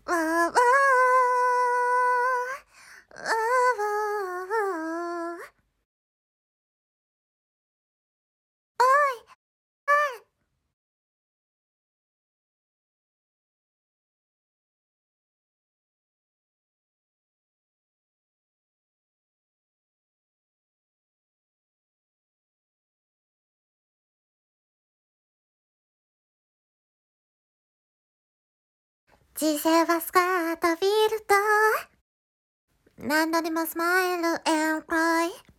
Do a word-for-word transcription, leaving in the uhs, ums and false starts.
わーわー、わーわー。おい、あん。人生はスカートフィールド。何度でもスマイル and cry